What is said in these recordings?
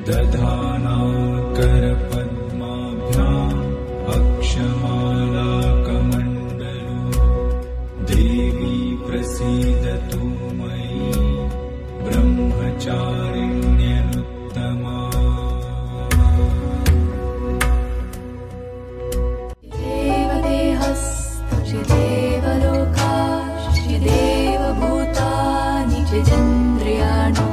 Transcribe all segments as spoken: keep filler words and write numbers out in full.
दधाना करपद्माभ्याम् अक्षमालाकमण्डलू देवी प्रसीदतु मयि ब्रह्मचारिण्यनुत्तमा। देवभूतानि चिदेन्द्रियाणि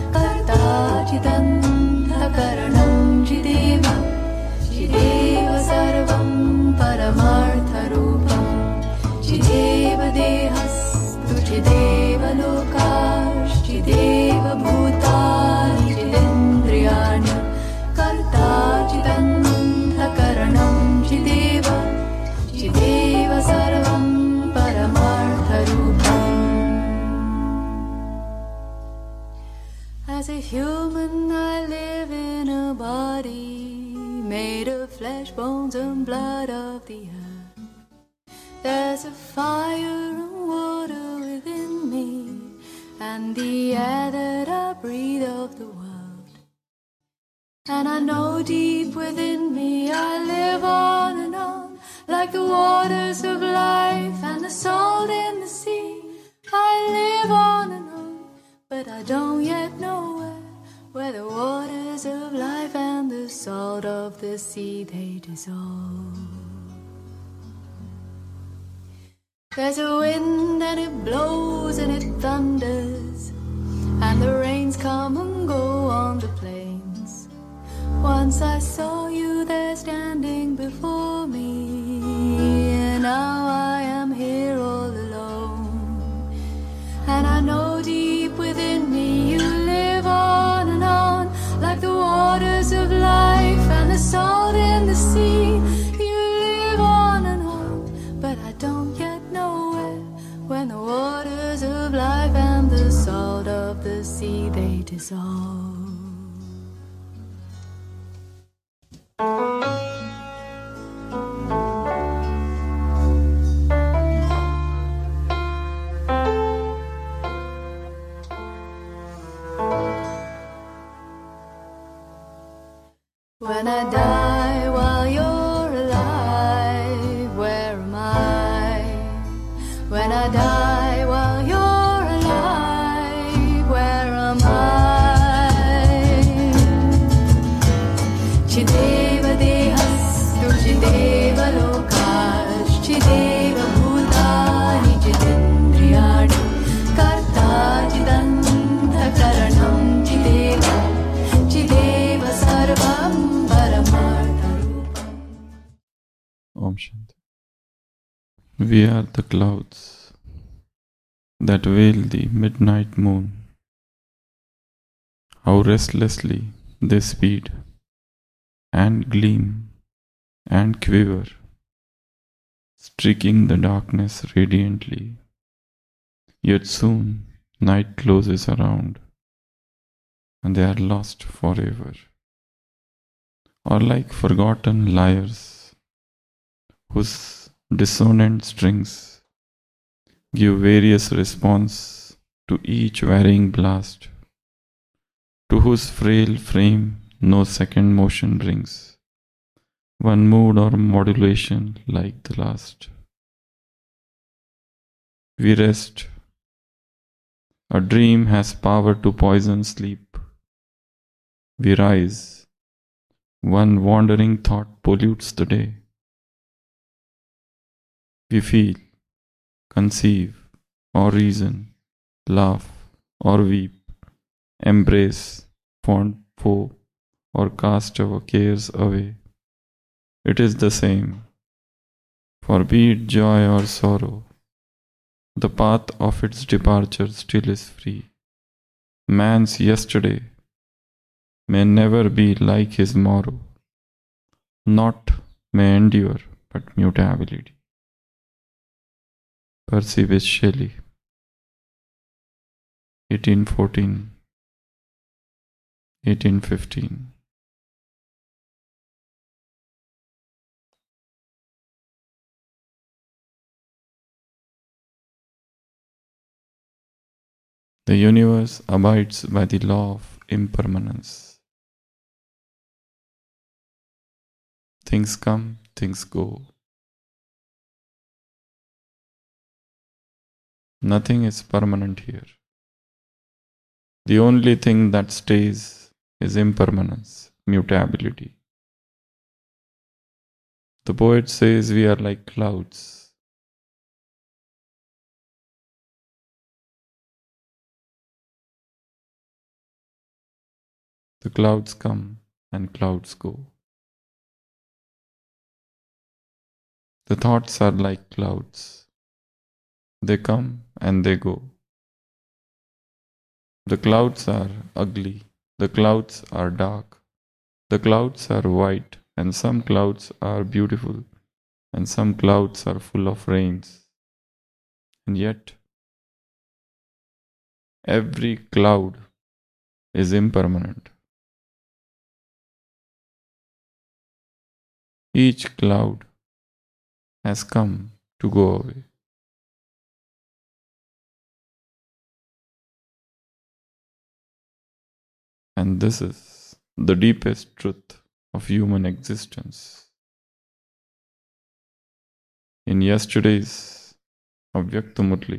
कर्ताचिदन्तःकरणं चिदेव चिदेव सर्वं परमार्थरूपं चिदेव देहस्तु चिदेव लोकाश्चिदेव भूतानि चिदेन्द्रियाणि कर्ताचिदन्तःकरणं चिदेव चिदेव सर्वं परमार्थरूपम्। As a human, I live in a body made of flesh, bones, and blood of the earth. There's a fire and water within me, and the air that I breathe of the world. And I know deep within me I live on and on, like the waters of life and the salt in the sea. I live on and on, but I don't yet know where, where the waters of life and the salt of the sea they dissolve. There's a wind and it blows and it thunders, and the rains come and go on the plains. Once I saw you there standing before me, and now I am here all alone. And I know deep within me you live on and on, like the waters of life and the salt in the sea. You live on and on, but I don't yet know where, when the waters of life and the salt of the sea they dissolve. When I die while you're alive, where am I? When I die while you're alive, where am I? Chideva dehastu chideva lokash chideva bhutani chidendriyani karta chidantha karanam chideva chideva sarvam. Om Shanti. We are the clouds that veil the midnight moon. How restlessly they speed and gleam and quiver, streaking the darkness radiantly. Yet soon night closes around and they are lost forever. Or like forgotten lyres whose dissonant strings give various response to each varying blast, to whose frail frame no second motion brings one mood or modulation like the last. We rest. A dream has power to poison sleep. We rise. One wandering thought pollutes the day. We feel, conceive, or reason, laugh, or weep, embrace, fond foe, or cast our cares away. It is the same, for be it joy or sorrow, the path of its departure still is free. Man's yesterday may never be like his morrow, not may endure, but mutability. Percy Bysshe Shelley, eighteen fourteen to eighteen fifteen. The universe abides by the law of impermanence. Things come, things go. Nothing is permanent here. The only thing that stays is impermanence, mutability. The poet says we are like clouds. The clouds come and clouds go. The thoughts are like clouds. They come and they go. The clouds are ugly. The clouds are dark. The clouds are white, and some clouds are beautiful, and some clouds are full of rains. And yet, every cloud is impermanent. Each cloud has come to go away. And this is the deepest truth of human existence. In yesterday's Avyaktamurli,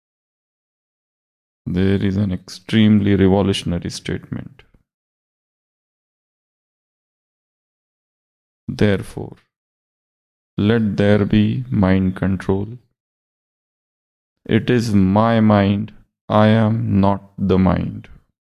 there is an extremely revolutionary statement. Therefore, let there be mind control. It is my mind, I am not the mind.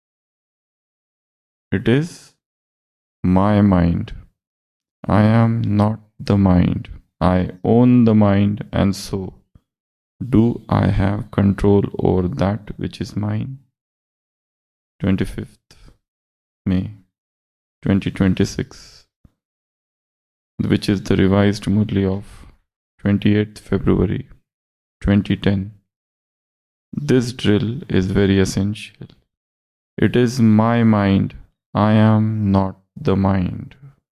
It is my mind, I am not the mind. I own the mind, and so do I have control over that which is mine. twenty-fifth May twenty twenty-six, which is the revised Murli of twenty-eighth February twenty ten. This drill is very essential. It is my mind, I am not the mind.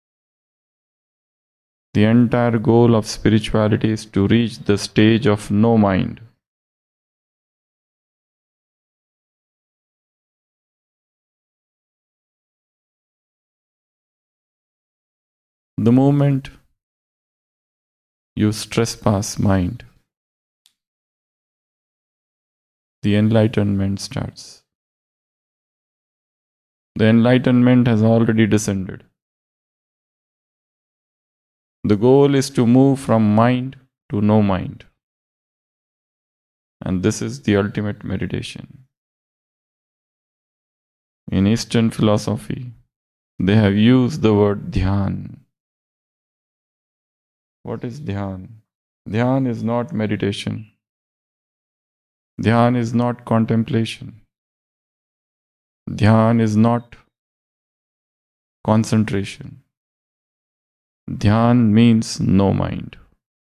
The entire goal of spirituality is to reach the stage of no mind. The moment you trespass mind, the enlightenment starts. The enlightenment has already descended. The goal is to move from mind to no mind. And this is the ultimate meditation. In Eastern philosophy, they have used the word dhyan. What is dhyan? Dhyan is not meditation. Dhyan is not contemplation. Dhyan is not concentration. Dhyan means no mind.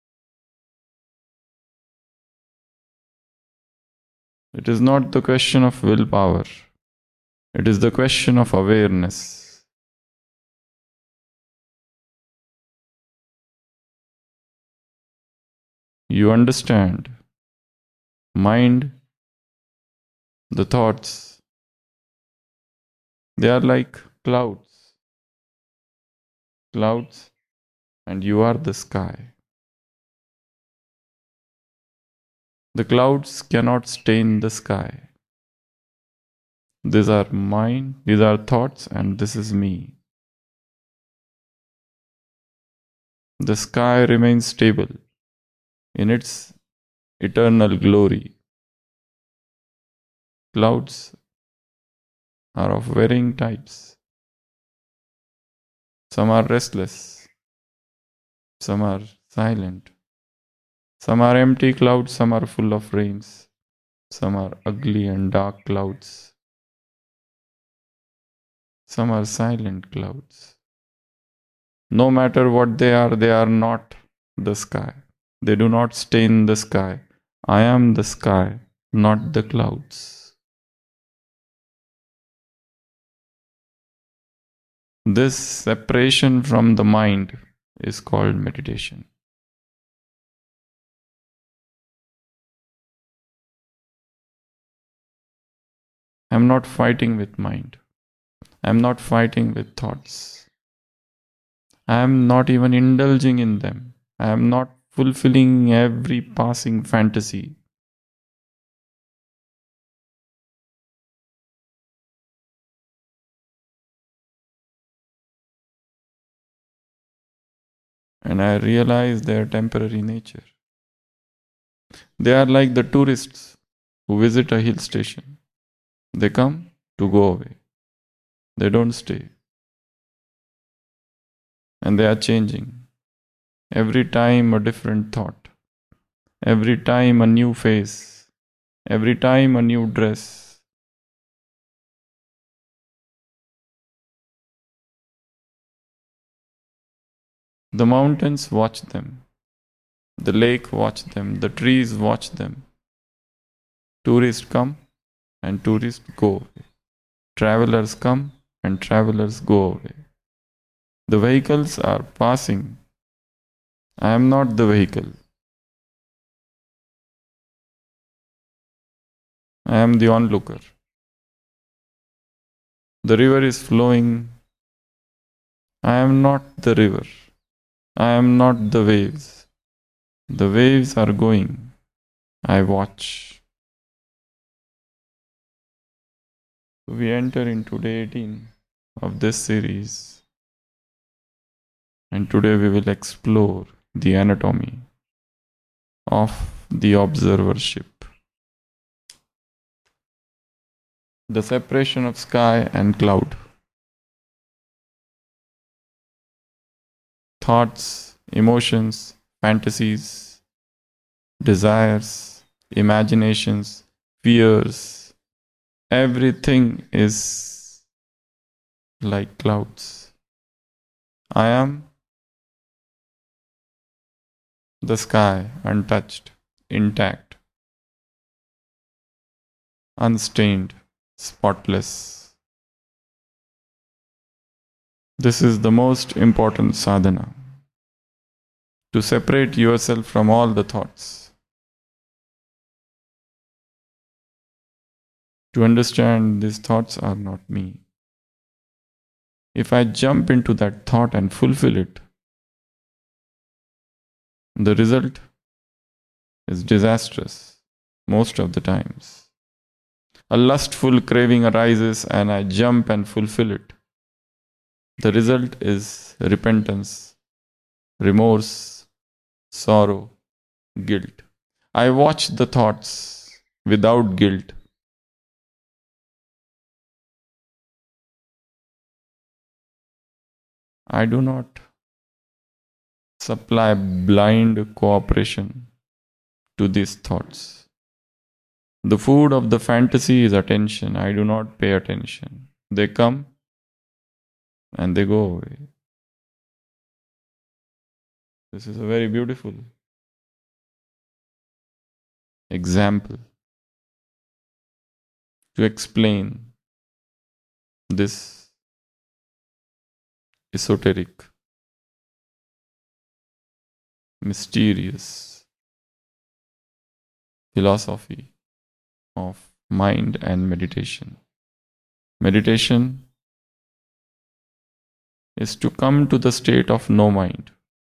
It is not the question of willpower. It is the question of awareness. You understand, mind, the thoughts, they are like clouds. Clouds, and you are the sky. The clouds cannot stain the sky. These are mine, these are thoughts, and this is me. The sky remains stable in its eternal glory. Clouds are of varying types. Some are restless, some are silent, some are empty clouds, some are full of rains, some are ugly and dark clouds, some are silent clouds. No matter what they are, they are not the sky. They do not stain the sky. I am the sky, not the clouds. This separation from the mind is called meditation. I am not fighting with mind. I am not fighting with thoughts. I am not even indulging in them. I am not fulfilling every passing fantasy. And I realize their temporary nature. They are like the tourists who visit a hill station. They come to go away. They don't stay. And they are changing. Every time a different thought. Every time a new face. Every time a new dress. The mountains watch them. The lake watch them. The trees watch them. Tourists come and tourists go away. Travelers come and travelers go away. The vehicles are passing. I am not the vehicle. I am the onlooker. The river is flowing. I am not the river. I am not the waves. The waves are going. I watch. We enter into day eighteen of this series, and today we will explore the anatomy of the observership. The separation of sky and cloud. Thoughts, emotions, fantasies, desires, imaginations, fears, everything is like clouds. I am the sky, untouched, intact, unstained, spotless. This is the most important sadhana, to separate yourself from all the thoughts, to understand these thoughts are not me. If I jump into that thought and fulfill it, the result is disastrous most of the times. A lustful craving arises and I jump and fulfill it. The result is repentance, remorse, sorrow, guilt. I watch the thoughts without guilt. I do not supply blind cooperation to these thoughts. The food of the fantasy is attention. I do not pay attention. They come and they go away. This is a very beautiful example to explain this esoteric, mysterious philosophy of mind and meditation. Meditation is to come to the state of no mind.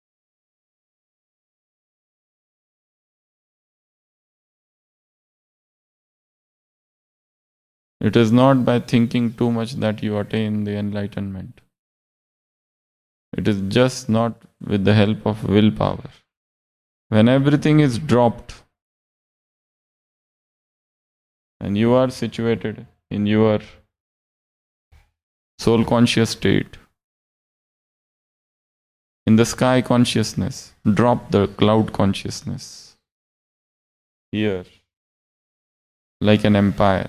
It is not by thinking too much that you attain the enlightenment. It is just not with the help of willpower. When everything is dropped and you are situated in your soul conscious state, in the sky consciousness, drop the cloud consciousness. Here, like an empire,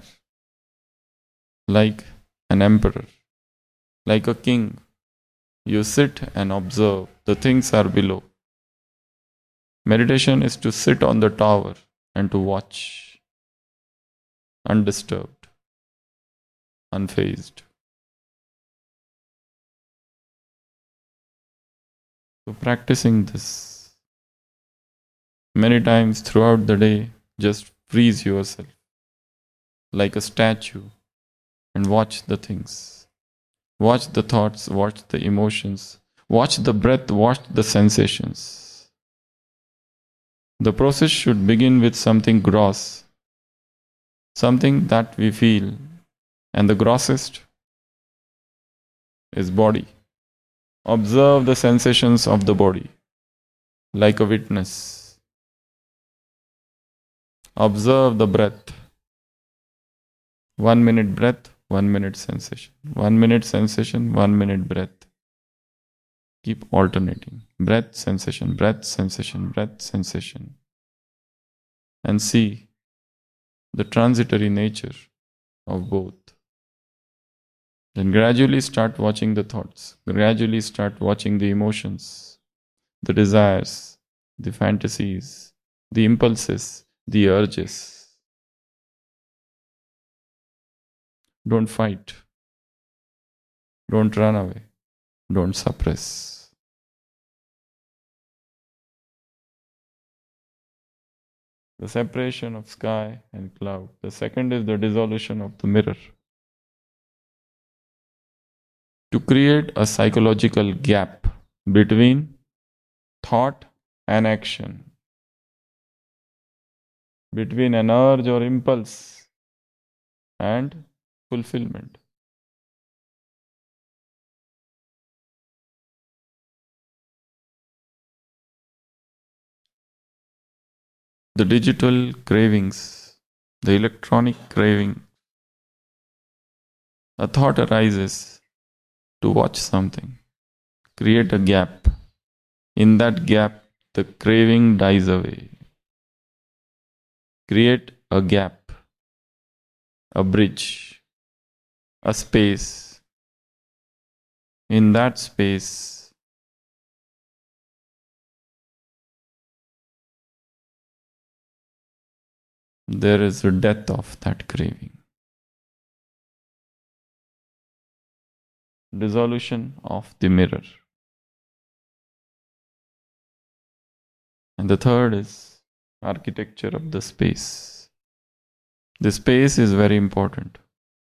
like an emperor, like a king, you sit and observe the things are below. Meditation is to sit on the tower and to watch, undisturbed, unfazed. So practicing this many times throughout the day, just freeze yourself like a statue and watch the things. Watch the thoughts, watch the emotions, Watch the breath, watch the sensations. The process should begin with something gross, something that we feel, and the grossest is body. Observe the sensations of the body like a witness. Observe the breath. One minute breath, one minute sensation. One minute sensation, one minute breath. Keep alternating. Breath, sensation, breath, sensation, breath, sensation. And see the transitory nature of both. Then gradually start watching the thoughts. Gradually start watching the emotions, the desires, the fantasies, the impulses, the urges. Don't fight. Don't run away. Don't suppress. The separation of sky and cloud. The second is the dissolution of the mirror. To create a psychological gap between thought and action, between an urge or impulse and fulfillment. The digital cravings, the electronic craving. A thought arises to watch something. Create a gap. In that gap, the craving dies away. Create a gap, a bridge, a space. In that space, there is a death of that craving. Dissolution of the mirror. And the third is architecture of the space. The space is very important.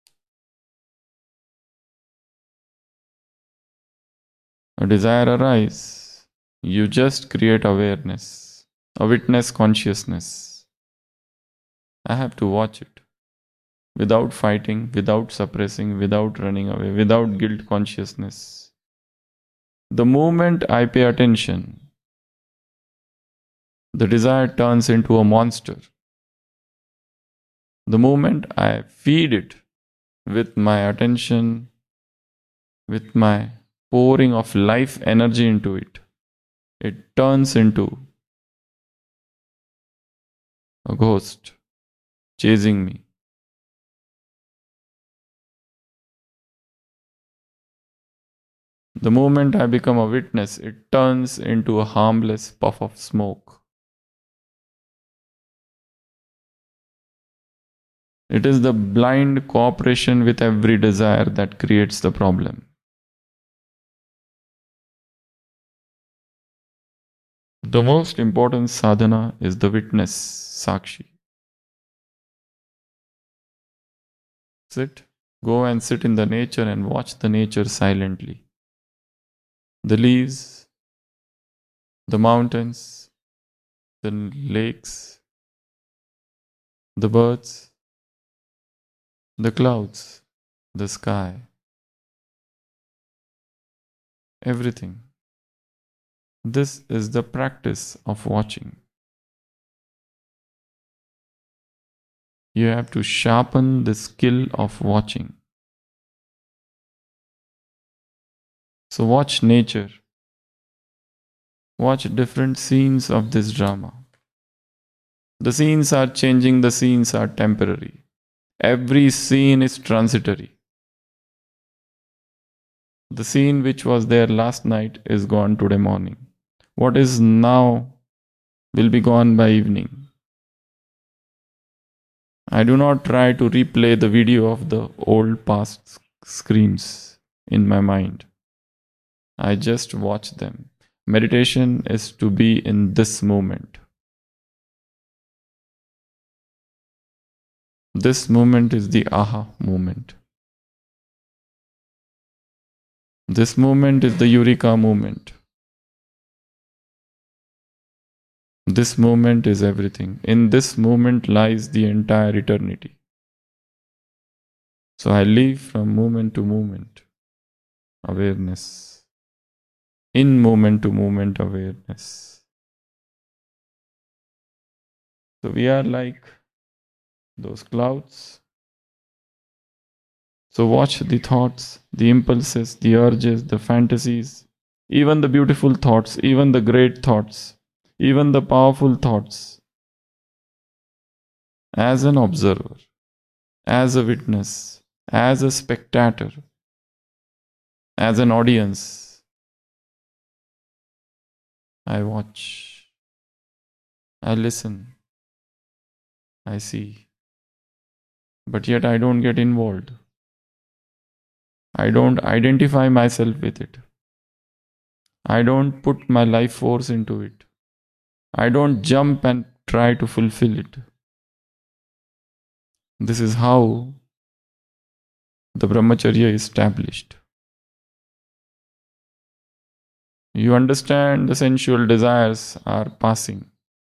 A desire arises, you just create awareness, a witness consciousness. I have to watch it without fighting, without suppressing, without running away, without guilt consciousness. The moment I pay attention, the desire turns into a monster. The moment I feed it with my attention, with my pouring of life energy into it, it turns into a ghost chasing me. The moment I become a witness, it turns into a harmless puff of smoke. It is the blind cooperation with every desire that creates the problem. The most important sadhana is the witness, Sakshi. Sit, go and sit in the nature and watch the nature silently. The leaves, the mountains, the lakes, the birds, the clouds, the sky, everything. This is the practice of watching. You have to sharpen the skill of watching. So watch nature. Watch different scenes of this drama. The scenes are changing, the scenes are temporary. Every scene is transitory. The scene which was there last night is gone today morning. What is now will be gone by evening. I do not try to replay the video of the old past screens in my mind. I just watch them. Meditation is to be in this moment. This moment is the aha moment. This moment is the Eureka moment. This moment is everything. In this moment lies the entire eternity. So I live from moment to moment. Awareness. In moment to moment awareness. So we are like those clouds. So watch the thoughts, the impulses, the urges, the fantasies, even the beautiful thoughts, even the great thoughts, even the powerful thoughts. As an observer, as a witness, as a spectator, as an audience, I watch, I listen, I see. But yet I don't get involved. I don't identify myself with it. I don't put my life force into it. I don't jump and try to fulfill it. This is how the brahmacharya is established. You understand the sensual desires are passing.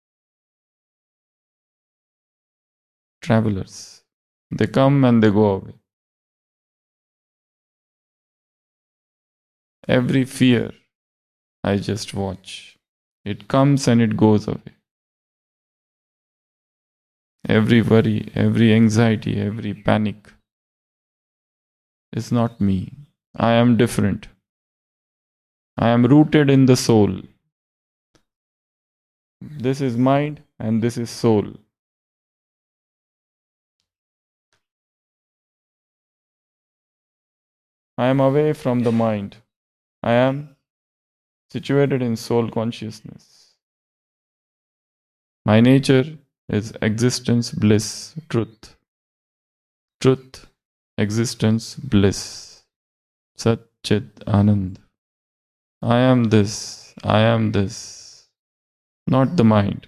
Travelers. They come and they go away. Every fear, I just watch. It comes and it goes away. Every worry, every anxiety, every panic is not me. I am different. I am rooted in the soul. This is mind and this is soul. I am away from the mind. I am situated in soul consciousness. My nature is existence, bliss, truth. Truth, existence, bliss. Sat Chit Anand. I am this, I am this, not the mind.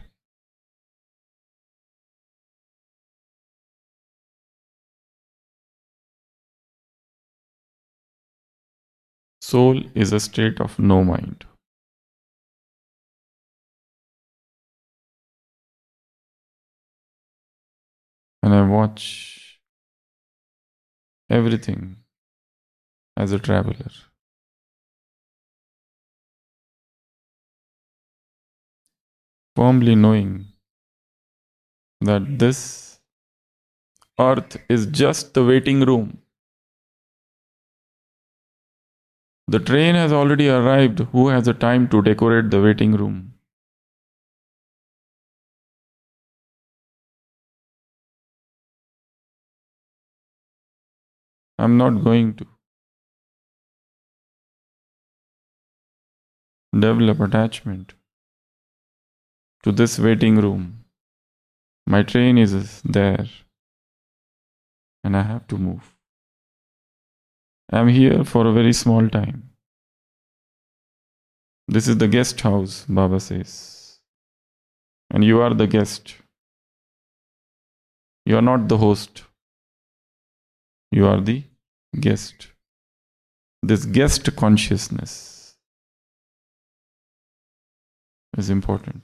Soul is a state of no mind. And I watch everything as a traveler. Firmly knowing that this earth is just the waiting room. The train has already arrived. Who has the time to decorate the waiting room? I'm not going to develop attachment to this waiting room. My train is there and I have to move. I'm here for a very small time. This is the guest house, Baba says. And you are the guest. You are not the host. You are the guest. This guest consciousness is important.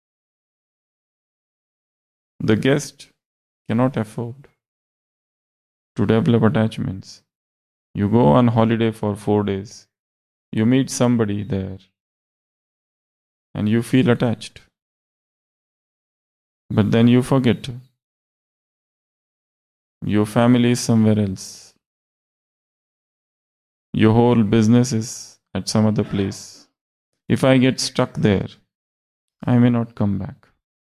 The guest cannot afford to develop attachments. You go on holiday for four days. You meet somebody there and you feel attached. But then you forget. Your family is somewhere else. Your whole business is at some other place. If I get stuck there, I may not come back.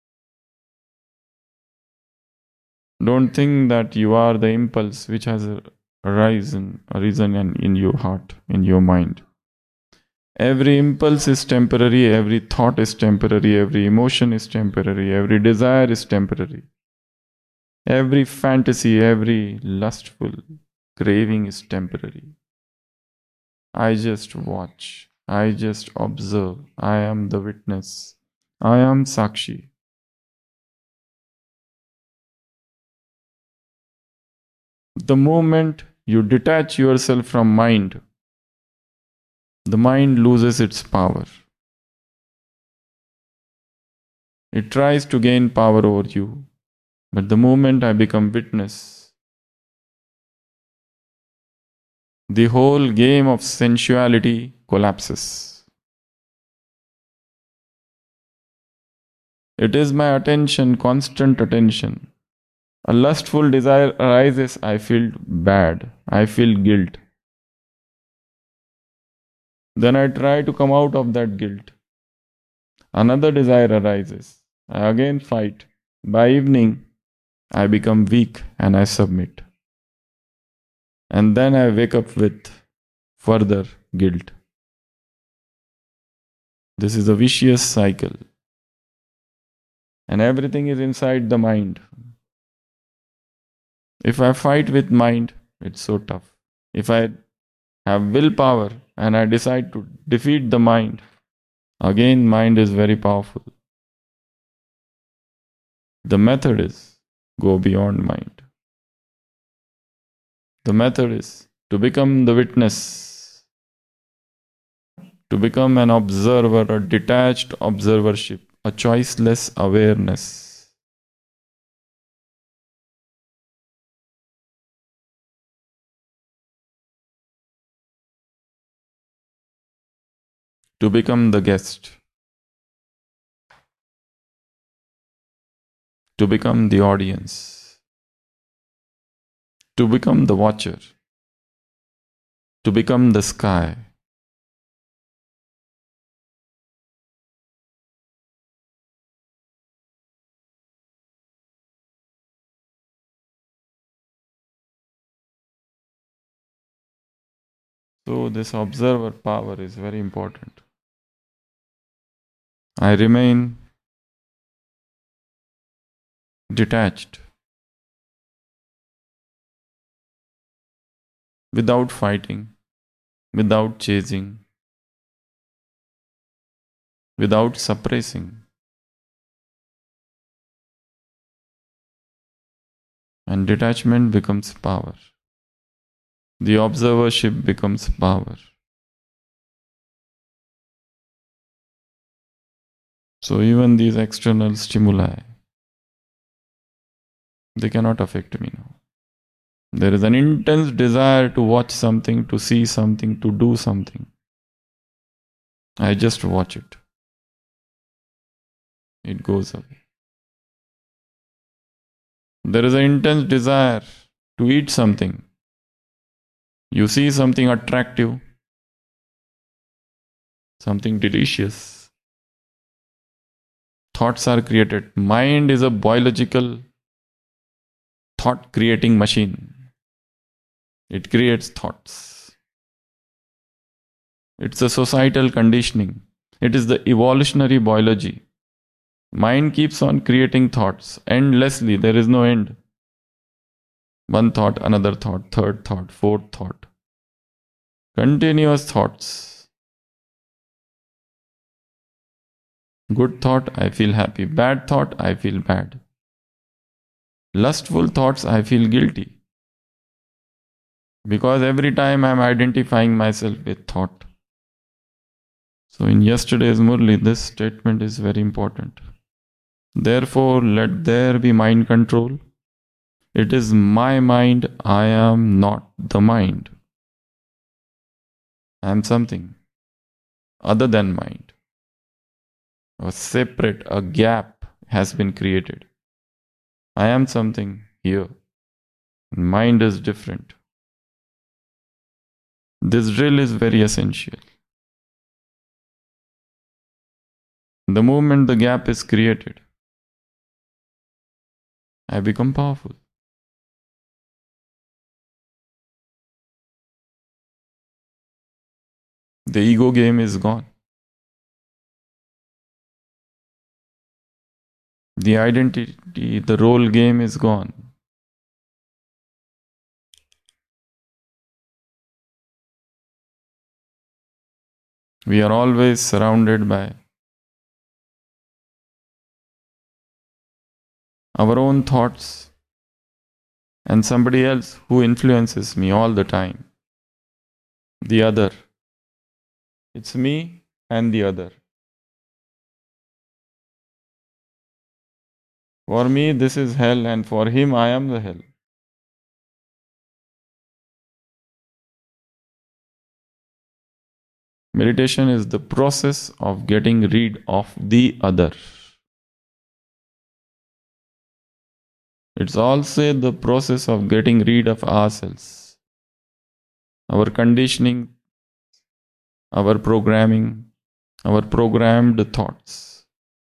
Don't think that you are the impulse which has arisen, arisen in your heart, in your mind. Every impulse is temporary, every thought is temporary, every emotion is temporary, every desire is temporary. Every fantasy, every lustful craving is temporary. I just watch, I just observe, I am the witness, I am Sakshi. The moment you detach yourself from mind, the mind loses its power. It tries to gain power over you, but the moment I become witness, the whole game of sensuality collapses. It is my attention, constant attention. A lustful desire arises, I feel bad, I feel guilt. Then I try to come out of that guilt. Another desire arises, I again fight. By evening, I become weak and I submit. And then I wake up with further guilt. This is a vicious cycle. And everything is inside the mind. If I fight with mind, it's so tough. If I have willpower and I decide to defeat the mind, again mind is very powerful. The method is go beyond mind. The method is to become the witness, to become an observer, a detached observership, a choiceless awareness. To become the guest, to become the audience, to become the watcher, to become the sky. So this observer power is very important. I remain detached, without fighting, without chasing, without suppressing. And detachment becomes power. The observership becomes power. So even these external stimuli, they cannot affect me now. There is an intense desire to watch something, to see something, to do something. I just watch it. It goes away. There is an intense desire to eat something. You see something attractive, something delicious. Thoughts are created. Mind is a biological thought creating machine. It creates thoughts. It's a societal conditioning. It is the evolutionary biology. Mind keeps on creating thoughts endlessly. There is no end. One thought, another thought, third thought, fourth thought. Continuous thoughts. Good thought, I feel happy. Bad thought, I feel bad. Lustful thoughts, I feel guilty. Because every time I am identifying myself with thought. So in yesterday's Murli, this statement is very important. Therefore, let there be mind control. It is my mind, I am not the mind. I am something other than mind. A separate, a gap has been created. I am something here. Mind is different. This drill is very essential. The moment the gap is created, I become powerful. The ego game is gone. The identity, the role game is gone. We are always surrounded by our own thoughts and somebody else who influences me all the time. The other. It's me and the other. For me, this is hell, and for him, I am the hell. Meditation is the process of getting rid of the other. It's also the process of getting rid of ourselves, our conditioning, our programming, our programmed thoughts.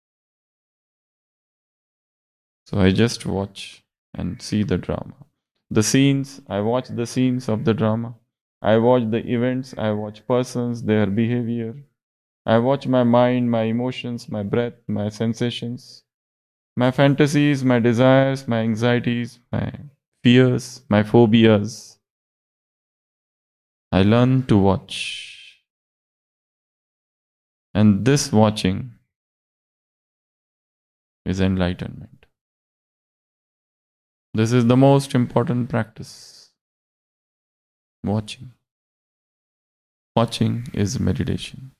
So I just watch and see the drama. The scenes, I watch the scenes of the drama. I watch the events, I watch persons, their behavior. I watch my mind, my emotions, my breath, my sensations, my fantasies, my desires, my anxieties, my fears, my phobias. I learn to watch. And this watching is enlightenment. This is the most important practice. Watching. Watching is meditation.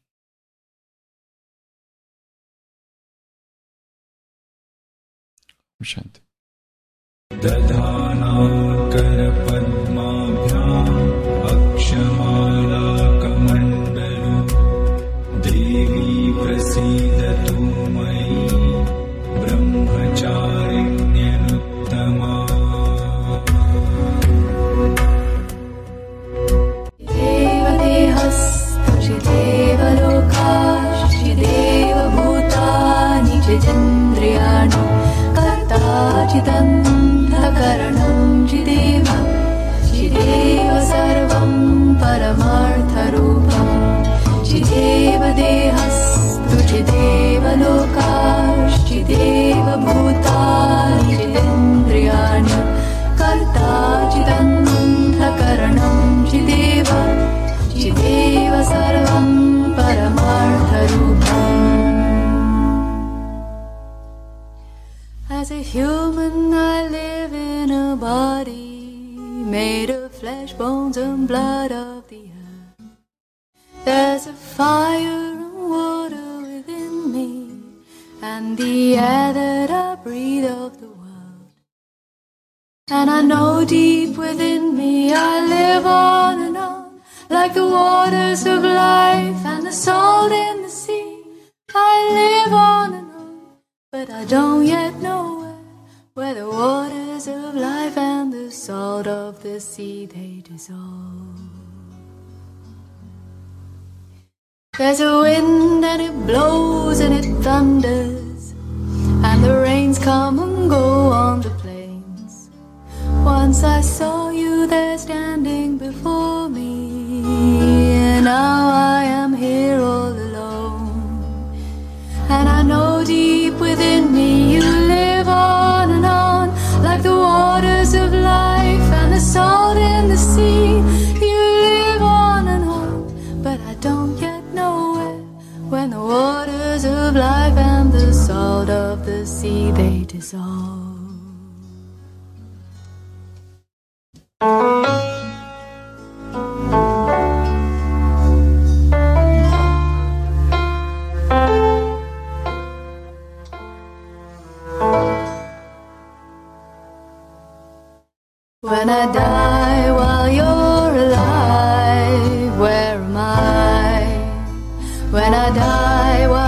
Shanti. दधानां करपद्माभ्याम् अक्षमालाकमण्डलो देवी प्रसीदतु मयि ब्रह्मचारिण्यनुत्तमा चिदेवभूतानि कर्ताचिदन्धकरणं चिदेव चिदेव सर्वं परमार्थरूपं चिदेव देहस्तु चिदेव लोकाश्चिदेव भूतानि चिदेन्द्रियाणि कर्ताचिदन्धकरणं चिदेव चिदेव सर्वं परमार्थरूपम्. As a human, I live in a body made of flesh, bones, and blood of the earth. There's a fire and water within me, and the air that I breathe of the world. And I know deep within me I live on and on, like the waters of life and the salt in the sea. I live on and on, but I don't yet know where, where the waters of life and the salt of the sea, they dissolve. There's a wind and it blows and it thunders, and the rains come and go on the plains. Once I saw you there standing before me, and now I am here all alone. And I know deep within me you live on and on, like the waters of life and the salt in the sea. You live on and on, but I don't yet know where, when the waters of life and the salt of the sea, they dissolve. When I die while you're alive, where am I? When I die while